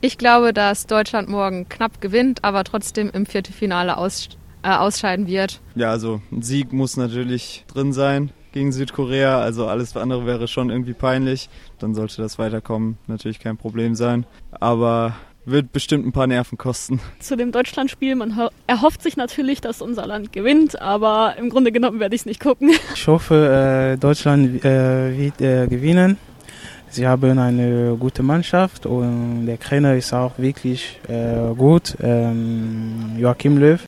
Ich glaube, dass Deutschland morgen knapp gewinnt, aber trotzdem im Viertelfinale ausscheiden wird. Ja, also ein Sieg muss natürlich drin sein gegen Südkorea. Also alles andere wäre schon irgendwie peinlich. Dann sollte das Weiterkommen natürlich kein Problem sein. Aber wird bestimmt ein paar Nerven kosten. Zu dem Deutschlandspiel, man erhofft sich natürlich, dass unser Land gewinnt, aber im Grunde genommen werde ich es nicht gucken. Ich hoffe, Deutschland wird gewinnen. Sie haben eine gute Mannschaft und der Trainer ist auch wirklich gut, Joachim Löw.